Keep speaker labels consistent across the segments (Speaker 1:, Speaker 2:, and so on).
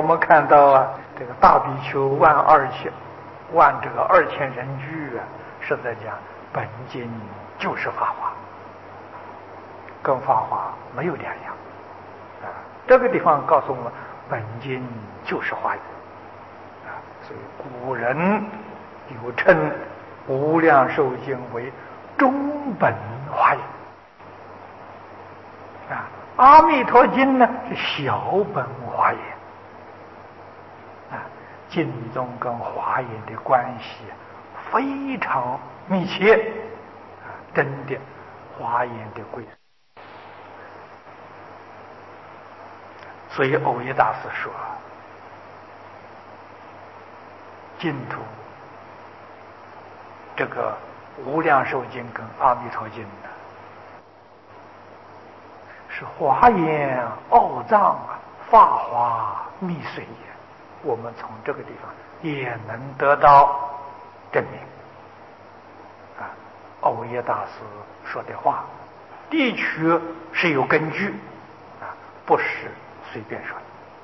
Speaker 1: 们看到啊，这个大比丘万2000人聚啊，是在讲本经就是法华，跟法华没有两样啊。这个地方告诉我们，本经就是华严啊，所以古人有称无量寿经为中本华严啊，阿弥陀经呢是小本华严啊，经中跟华严的关系非常密切啊，真的华严的归属。所以藕益大师说，净土这个无量寿经跟阿弥陀经呢，是华严奥藏法华密髓也。我们从这个地方也能得到证明啊。藕益大师说的话的确是有根据啊，不是随便说的。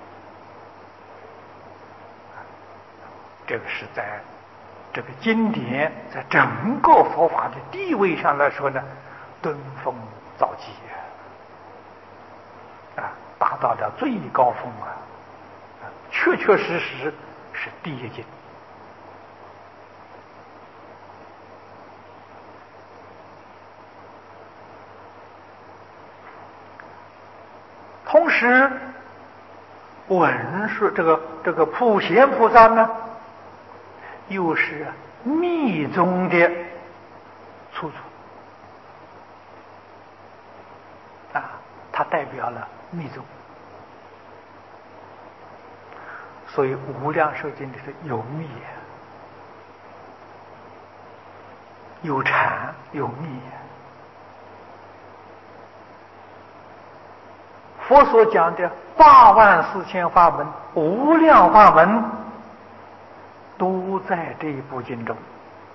Speaker 1: 这个是在这个经典在整个佛法的地位上来说呢，登峰造极啊，达到了最高峰啊，确确实实是第一经。同时文殊这个普贤菩萨呢，又是密宗的出处啊，它代表了密宗。所以无量寿经里头有密有禅有密。佛所讲的84000法门无量法门都在这一部经中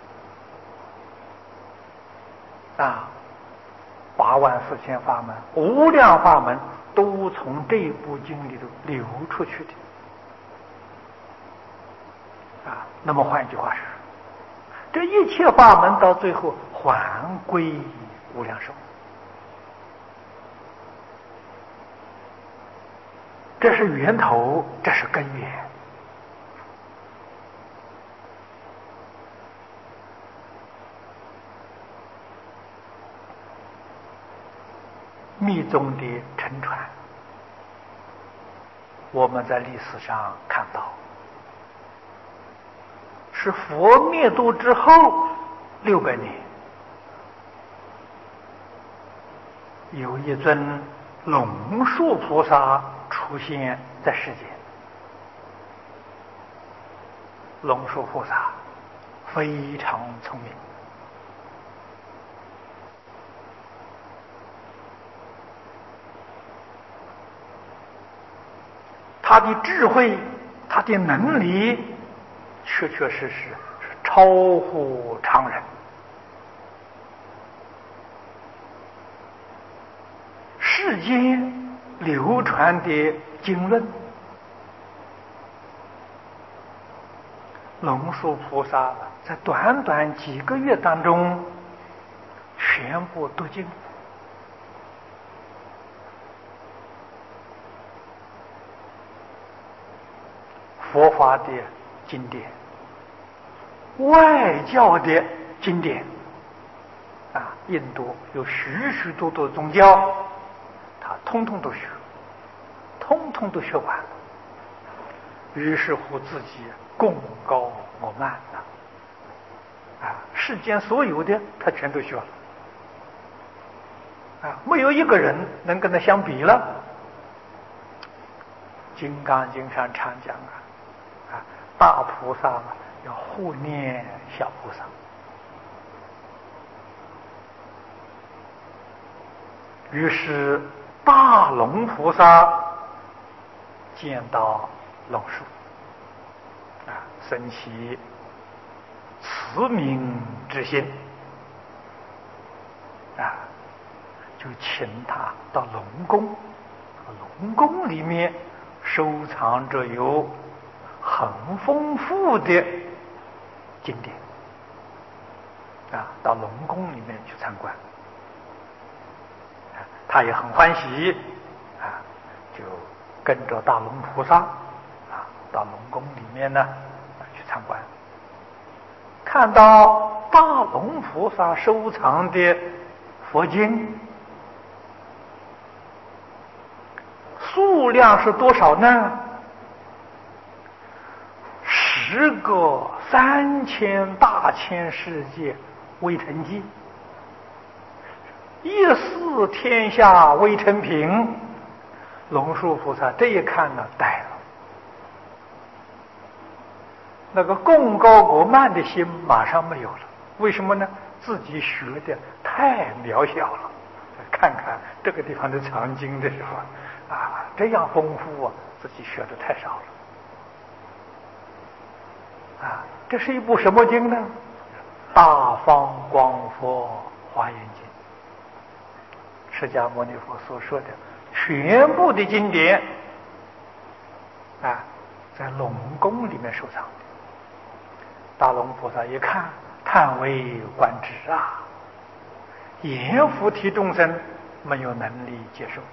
Speaker 1: 啊，84000法门无量法门都从这一部经里头流出去的啊。那么换一句话说，这一切法门到最后还归无量寿，这是源头，这是根源。密宗的沉传，我们在历史上看到，是佛灭度之后600年，有一尊龙树菩萨出现在世间。龙树菩萨非常聪明，他的智慧，他的能力，确确实实是超乎常人。世间流传的经论，龙树菩萨在短短几个月当中全部读经。佛法的经典，外教的经典啊，印度有许许多多宗教，他通通都学，通通都学完了。于是乎自己功高我慢啊，世间所有的他全都学了啊，没有一个人能跟他相比了。金刚经上常讲啊，大菩萨要护念小菩萨。于是大龙菩萨见到龙树啊，生起慈悯之心啊，就请他到龙宫里面收藏着有很丰富的经典到龙宫里面去参观，他也很欢喜就跟着大龙菩萨到龙宫里面呢去参观，看到大龙菩萨收藏的佛经数量是多少呢？10个3000大千世界微尘记，一似天下微尘品。龙树菩萨这一看呢，呆了。那个贡高国慢的心马上没有了，为什么呢？自己学的太渺小了。看看这个地方的藏经的时候这样丰富自己学的太少了这是一部什么经呢？大方广佛华严经，释迦牟尼佛所说的全部的经典在龙宫里面收藏的。大龙菩萨一看，叹为观止阎浮提众生没有能力接受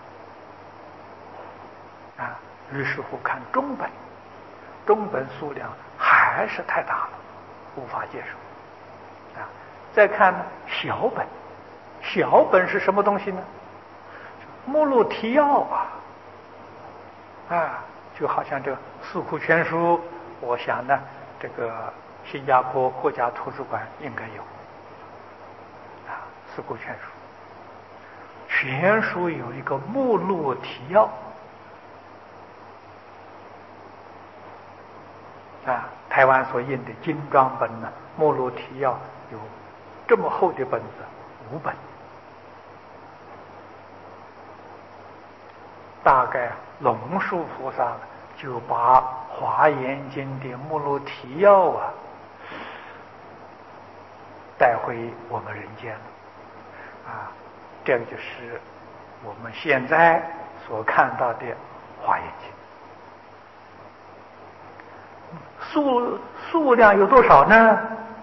Speaker 1: 于是乎看中本数量还是太大了，无法接受再看小本是什么东西呢？目录提要就好像这个四库全书，我想呢这个新加坡国家图书馆应该有四库全书，全书有一个目录提要台湾所印的精装本呢，目录提要有这么厚的本子5本，大概龙树菩萨就把华严经的目录提要带回我们人间了这个就是我们现在所看到的华严经。数量有多少呢？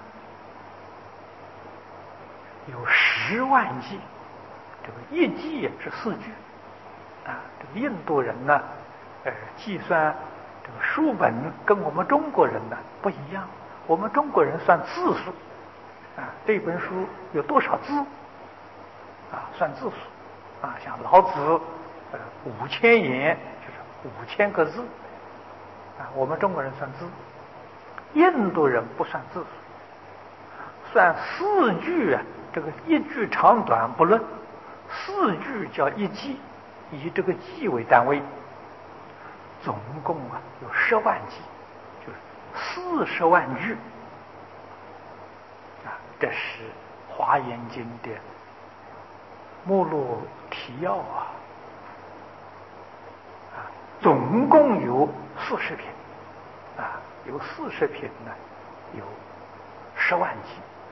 Speaker 1: 有10万偈，这个一偈是4句这个印度人呢计算这个书本跟我们中国人呢不一样，我们中国人算字数这本书有多少字算字数像老子5000言就是5000个字我们中国人算字，印度人不算字数，算4句这个一句长短不论，4句叫一偈，以这个偈为单位，总共有10万偈，就是40万句这是华严经的目录提要总共有40品有40品呢，有10万偈。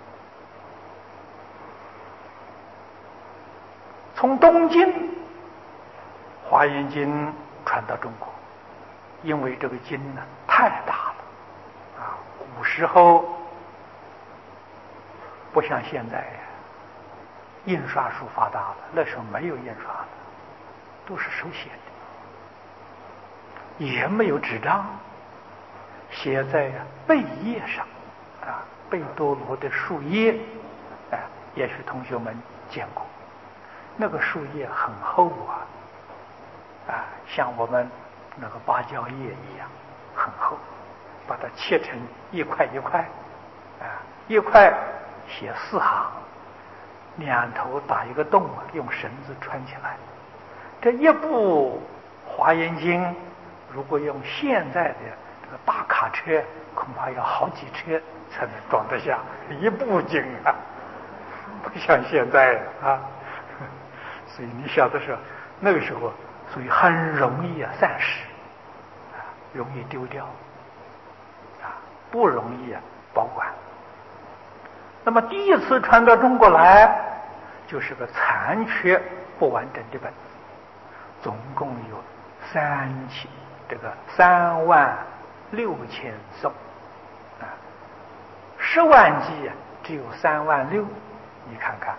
Speaker 1: 从东晋华严经传到中国，因为这个经呢太大了古时候不像现在印刷术发达了，那时候没有印刷的，都是手写的，也没有纸张，写在贝叶上贝多罗的树叶也许同学们见过，那个树叶很厚像我们那个芭蕉叶一样很厚，把它切成一块一块一块写4行，2头打一个洞用绳子穿起来。这一部华严经如果用现在的这个大卡车，恐怕要好几车才能装得下一部经不像现在所以你晓得说那个时候所以很容易散失容易丢掉不容易保管。那么第一次传到中国来就是个残缺不完整的本子，总共有 36000颂啊，10万计只有36000，你看看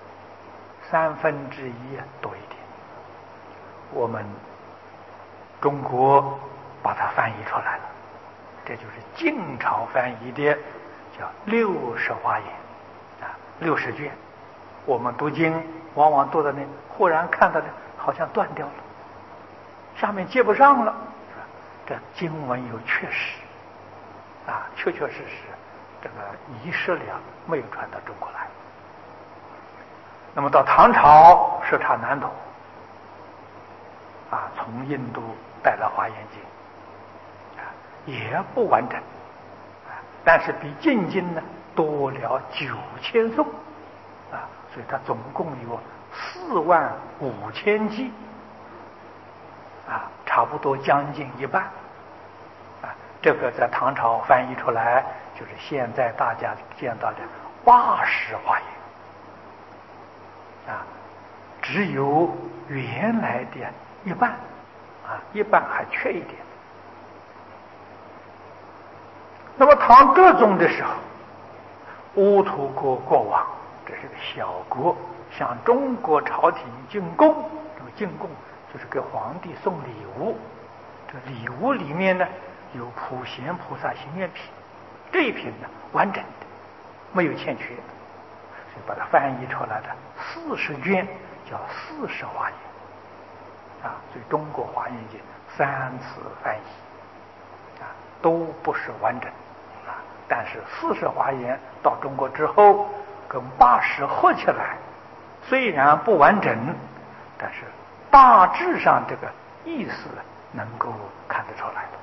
Speaker 1: 1/3多一点。我们中国把它翻译出来了，这就是晋朝翻译的，叫60华严啊，60卷。我们读经往往读到那，忽然看到的好像断掉了，下面接不上了。这经文有确实啊，确实这个遗失了，没有传到中国来。那么到唐朝是差南头啊，从印度带来华严经啊，也不完整啊，但是比晋经呢多了9000颂啊，所以它总共有45000计啊，差不多将近一半啊。这个在唐朝翻译出来，就是现在大家见到的80华严啊，只有原来的一半啊，一半还缺一点。那么唐德宗的时候，乌图国国王，这是个小国，向中国朝廷进贡。这个进贡就是给皇帝送礼物，这礼物里面呢有普贤菩萨行愿品，这一品呢完整的，没有欠缺，所以把它翻译出来的40卷叫40华严啊。所以中国华严经3次翻译啊，都不是完整啊。但是40华严到中国之后，跟80合起来，虽然不完整，但是大致上这个意思能够看得出来的。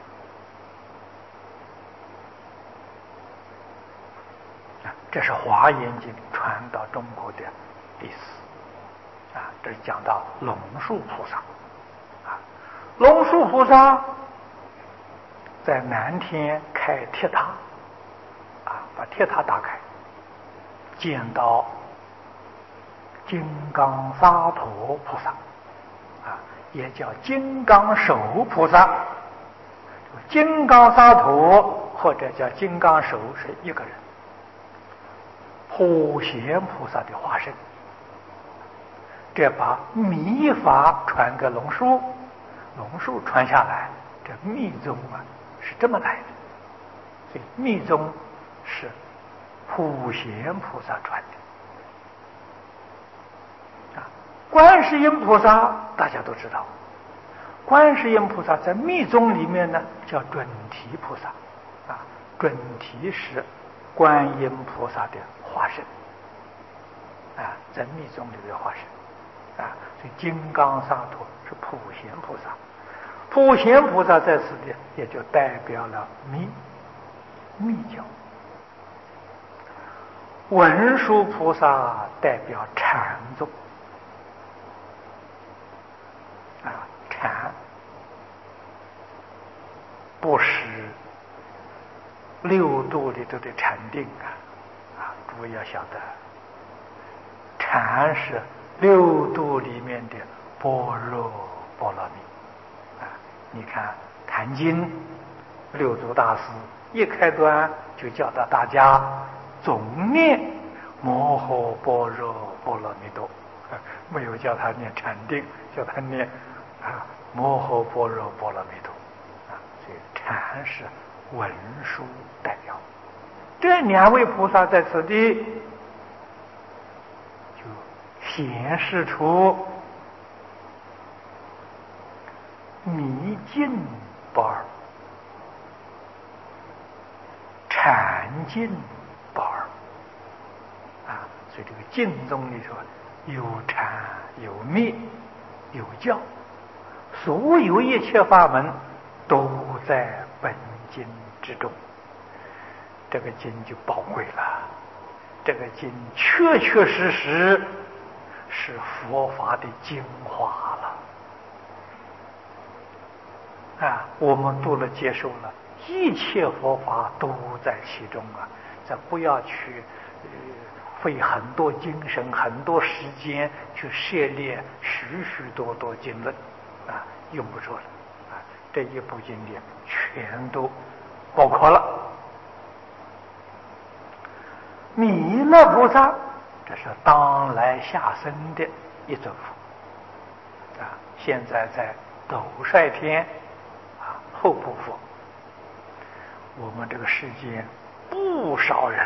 Speaker 1: 这是华严经传到中国的意思啊。这是讲到龙树菩萨啊，龙树菩萨在南天开铁塔啊，把铁塔打开，见到金刚萨陀菩萨啊，也叫金刚手菩萨。金刚萨陀或者叫金刚手是一个人，普贤菩萨的化身。这把密法传给龙树，龙树传下来，这密宗啊是这么来的。所以密宗是普贤菩萨传的啊。观世音菩萨大家都知道，观世音菩萨在密宗里面呢叫准提菩萨啊，准提是观音菩萨的化身啊，在密宗里的化身啊。所以金刚萨陀是普贤菩萨，普贤菩萨在此地也就代表了密教，文殊菩萨代表禅宗啊，禅不是六度里头的禅定啊，诸位要晓得，禅是六度里面的般若波罗蜜啊。你看《坛经》，六祖大师一开端就教导大家总念摩诃般若波罗蜜多，没有叫他念禅定，叫他念摩诃般若波罗蜜多啊。所以禅是文殊代表，这2位菩萨在此地就显示出迷尽不二，禅尽不二啊。所以这个净宗里头有禅有密有教，所有一切法门都在本经之中。这个经就宝贵了，这个经确确实实是佛法的精华了啊！我们读了接受了，一切佛法都在其中啊！咱不要去费很多精神很多时间去涉猎许许多多经论啊，用不着了这一部经典全都包括了。弥勒菩萨，这是当来下生的一尊佛啊，现在在斗率天啊后部佛。我们这个世间不少人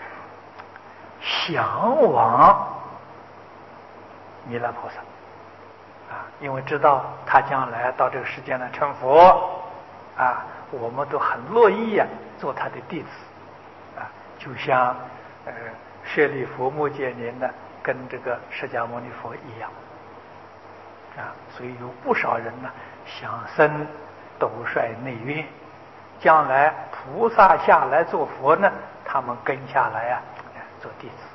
Speaker 1: 向往弥勒菩萨啊，因为知道他将来到这个世间来成佛啊，我们都很乐意做他的弟子啊，就像舍利弗、目犍连呢，跟这个释迦牟尼佛一样啊，所以有不少人呢想生斗率内院，将来菩萨下来做佛呢，他们跟下来做弟子。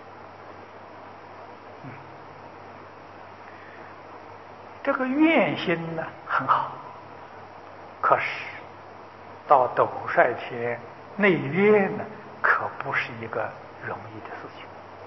Speaker 1: 这个愿心呢很好，可是到斗率天内院呢，可不是一个容易的事情。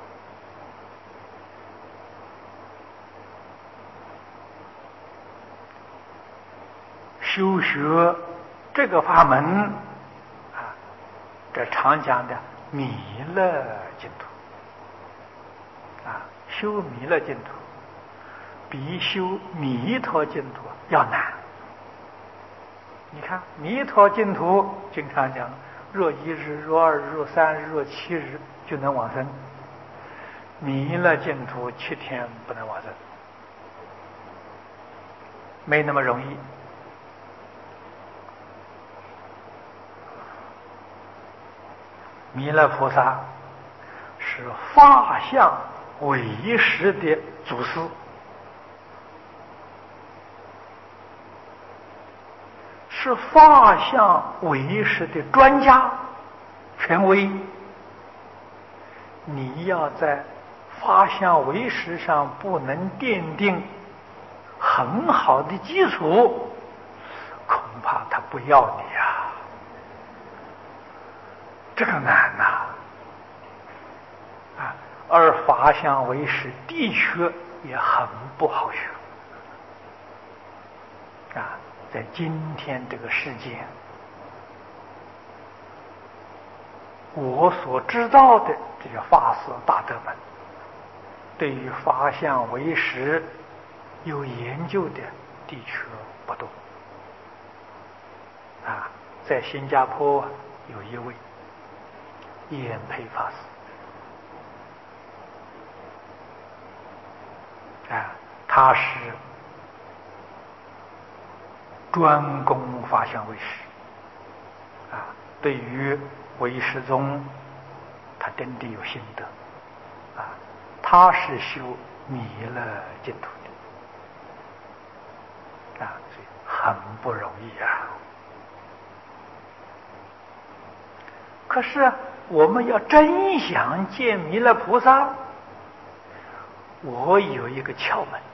Speaker 1: 修学这个法门啊，这常讲的弥勒净土啊，修弥勒净土比修弥陀净土要难。你看弥陀净土经常讲，若一日、若二日、若三日、若7日就能往生，弥勒净土7天不能往生，没那么容易。弥勒菩萨是法相唯识的祖师，是法相唯识的专家权威。你要在法相唯识上不能奠定很好的基础，恐怕他不要你啊。这个难呐啊！而法相唯识的确也很不好学啊。在今天这个世界，我所知道的这些法师大德们，对于法相唯识有研究的的确不多啊。在新加坡有一位延培法师啊，他是专攻法相唯识啊，对于唯识宗他真的有心得啊，他是修弥勒净土的啊，所以很不容易啊。可是我们要真想见弥勒菩萨，我有一个窍门，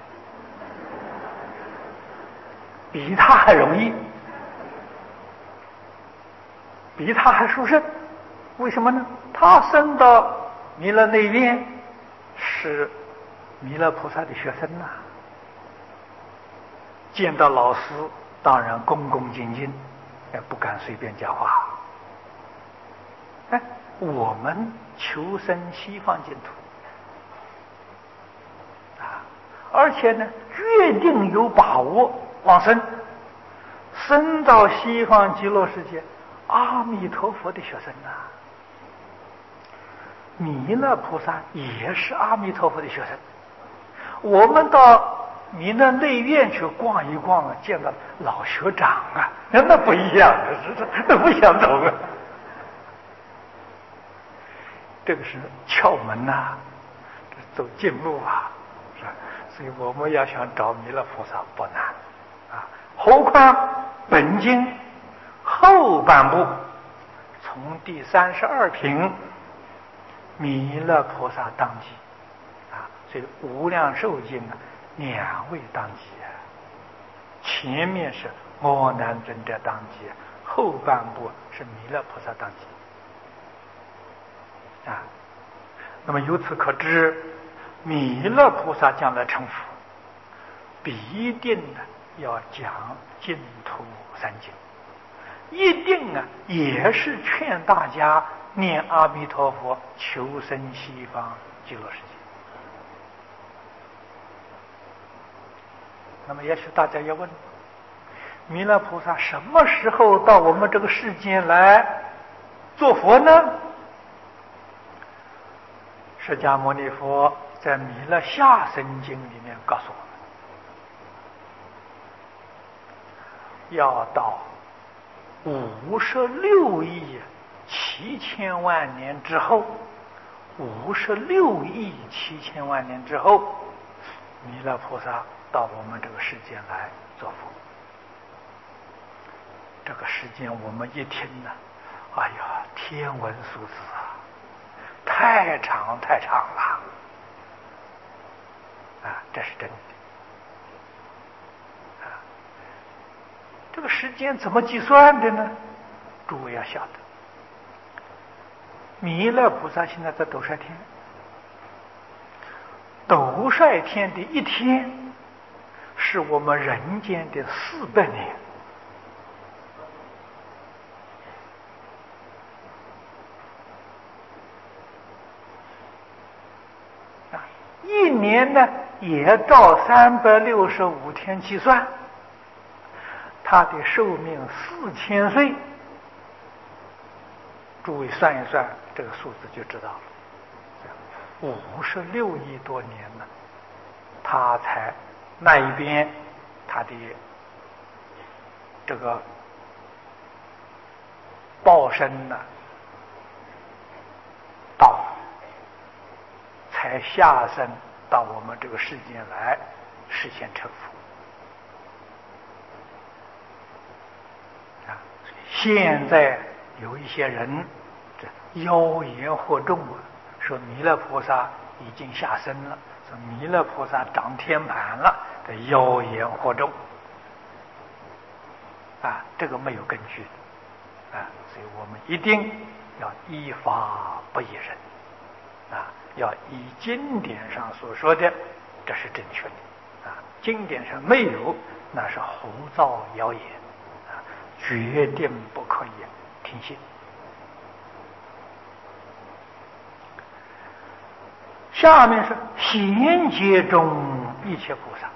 Speaker 1: 比他还容易，比他还殊胜。为什么呢？他升到弥勒内院，是弥勒菩萨的学生呐，见到老师当然恭恭敬敬，不敢随便讲话。我们求生西方净土啊，而且呢，决定有把握往生，升到西方极乐世界，阿弥陀佛的学生啊，弥勒菩萨也是阿弥陀佛的学生。我们到弥勒内院去逛一逛啊，见到老学长啊，那不一样的，那不相同啊。这个是窍门呐，走近路啊，是吧？所以我们要想找弥勒菩萨不难啊。何况本经后半部从第32品弥勒菩萨当机啊，所以无量寿经2位当机啊，前面是阿难尊者当机，后半部是弥勒菩萨当机。啊，那么由此可知，弥勒菩萨将来成佛，必定要讲净土三经，一定也是劝大家念阿弥陀佛，求生西方极乐世界。那么也许大家要问，弥勒菩萨什么时候到我们这个世间来做佛呢？释迦牟尼佛在《弥勒下生经》里面告诉我们，要到56亿7千万年之后，56亿7千万年之后，弥勒菩萨到我们这个世间来做佛。这个时间我们一听呢，哎呀，天文数字啊，太长太长了啊！这是真的啊。这个时间怎么计算的呢？诸位要晓得，弥勒菩萨现在在斗率天，斗率天的一天是我们人间的400年。一年呢，也照365天计算，他的寿命4000岁。诸位算一算，这个数字就知道了。56亿多年了，他才那一边他的这个报身呢到了，才下生到我们这个世间来实现成佛啊！现在有一些人这妖言惑众说弥勒菩萨已经下生了，说弥勒菩萨长天盘了，这妖言惑众啊，这个没有根据的啊，所以我们一定要依法不依人啊，要依经典上所说的，这是正确的啊。经典上没有，那是胡造谣言啊，决定不可以听信。下面是贤劫中一切菩萨，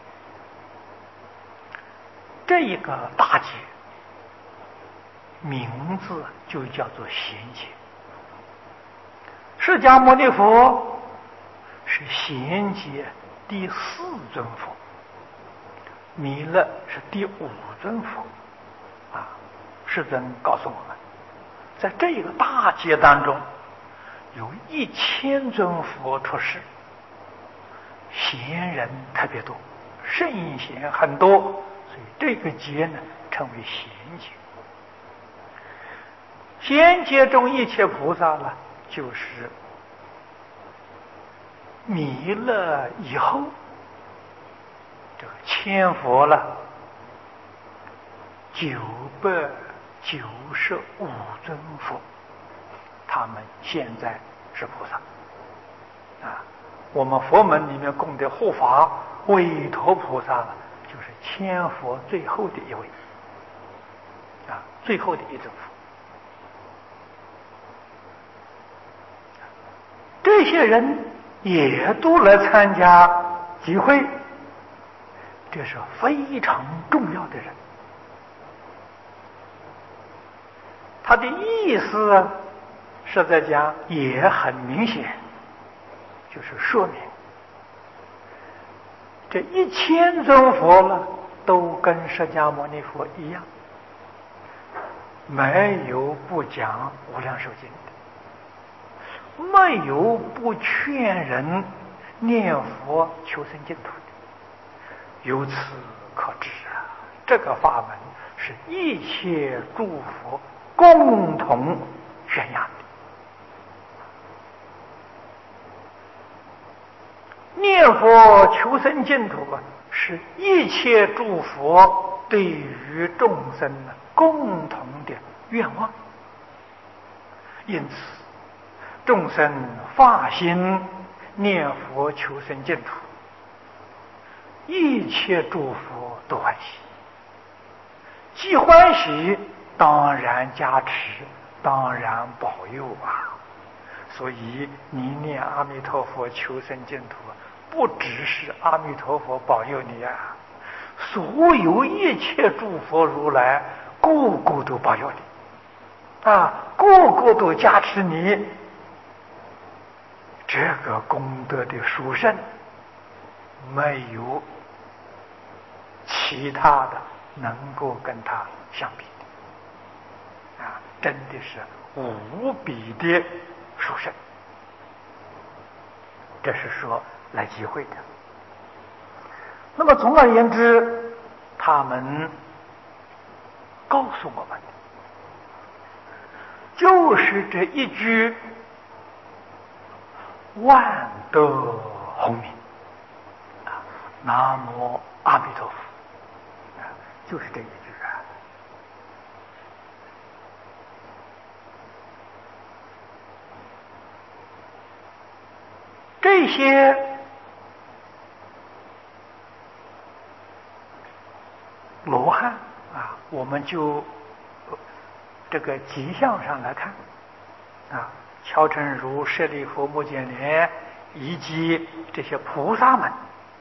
Speaker 1: 这一个大劫名字就叫做贤劫。释迦牟尼佛是贤劫第4尊佛，弥勒是第5尊佛啊。世尊告诉我们，在这个大劫当中，有1000尊佛出世，贤人特别多，圣贤很多，所以这个劫呢称为贤劫。贤劫中一切菩萨呢，就是弥勒以后这个千佛了995尊佛，他们现在是菩萨啊。我们佛门里面供的护法韦陀菩萨就是千佛最后的一位啊，最后的一尊佛。这些人也都来参加集会，这是非常重要的人。他的意思是在讲也很明显，就是说明这1000尊佛了都跟释迦牟尼佛一样，没有不讲无量寿经的，没有不劝人念佛求生净土的。由此可知啊，这个法门是一切诸佛共同宣扬的。念佛求生净土是一切诸佛对于众生的共同的愿望，因此众生发心念佛求生净土， 一切诸佛都欢喜，既欢喜，当然加持，当然保佑啊！所以你念阿弥陀佛求生净土，不只是阿弥陀佛保佑你啊，所有一切诸佛如来，个个都保佑你啊，个个都加持你。这个功德的殊胜，没有其他的能够跟他相比的啊，真的是无比的殊胜。这是说来集会的。那么总而言之，他们告诉我们，就是这一句万德洪名啊，南无阿弥陀佛啊，就是这一句啊。这些罗汉啊，我们就这个吉象上来看啊，乔成如、舍利弗、目犍连以及这些菩萨们，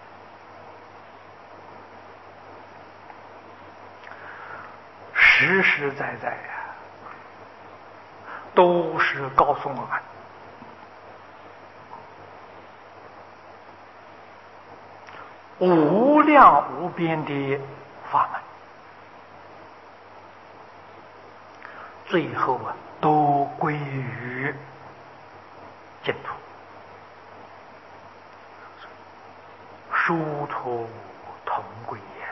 Speaker 1: 实实在在呀，都是告诉我们，无量无边的法门，最后啊，都归于净土，殊途同归呀！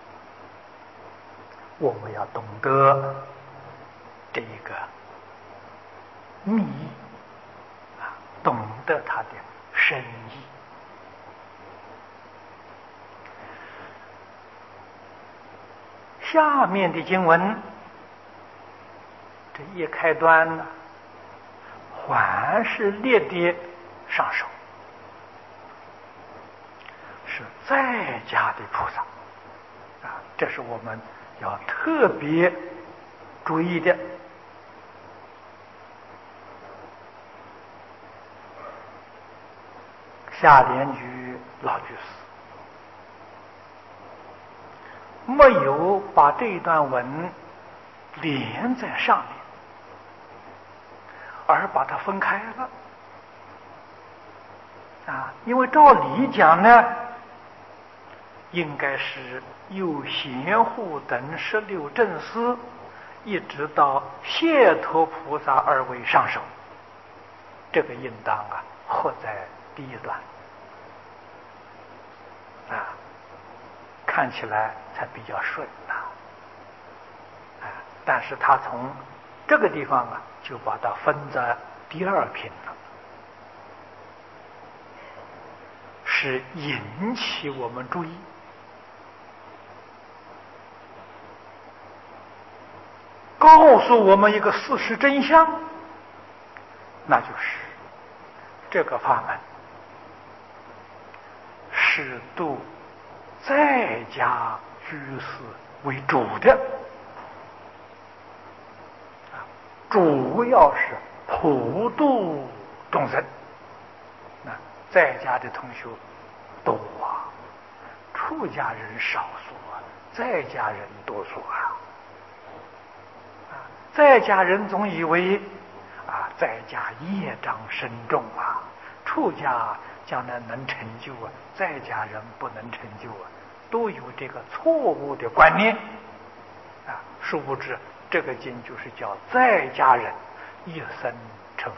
Speaker 1: 我们要懂得这一个密啊，懂得它的深意。下面的经文，这一开端呢，还是列的上首，是在家的菩萨啊，这是我们要特别注意的。下联居老居士没有把这一段文连在上面，而把它分开了啊，因为照理讲呢，应该是由贤护等16正司一直到解脱菩萨而为上首，这个应当啊合在第一段啊，看起来才比较顺啊，但是他从这个地方啊就把它分在第二品了，是引起我们注意，告诉我们一个事实真相，那就是这个法门是度在家居士为主的，主要是普度众生。那在家的同学多啊，出家人少数啊，在家人多数啊。在家人总以为啊，在家业障深重啊，出家将来能成就啊，在家人不能成就啊，都有这个错误的观念啊。殊不知这个经就是叫在家人一生成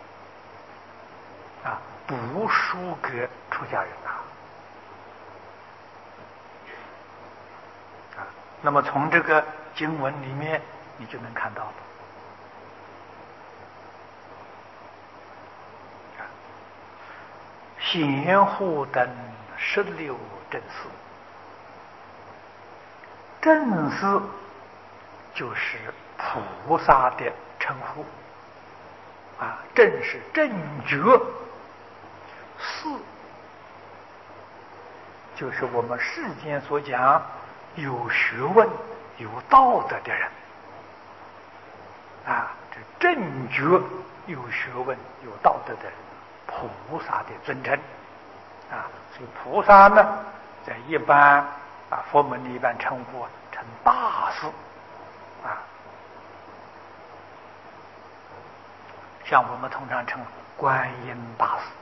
Speaker 1: 佛啊，不输给出家人啊。那么从这个经文里面你就能看到了贤护等16正司，正司就是菩萨的称呼啊，正是正觉，司就是我们世间所讲有学问、有道德的人啊，这正觉有学问、有道德的人，菩萨的尊称啊。所以菩萨呢，在一般佛门里一般称呼成大士啊，像我们通常称观音大士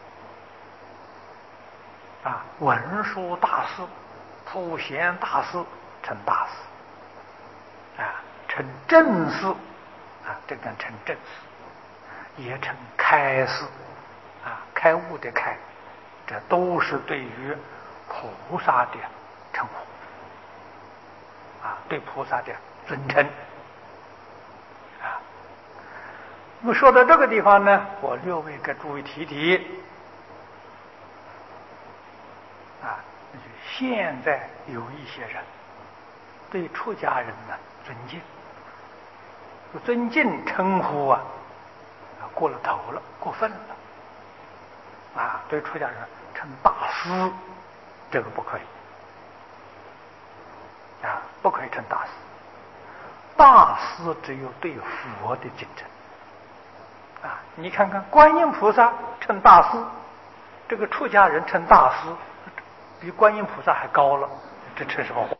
Speaker 1: 啊，文殊大士、普贤大士称大士啊，称正士啊，这个称正士，也称开示啊，开悟的开，这都是对于菩萨的称呼啊，对菩萨的尊称啊。那么说到这个地方呢，我略微给诸位提提啊，现在有一些人对出家人呢尊敬，尊敬称呼过了头了，过分了啊！对出家人称大师，这个不可以啊，不可以称大师。大师只有对佛的敬称啊！你看看观音菩萨称大师，这个出家人称大师，比观音菩萨还高了，这称什么话？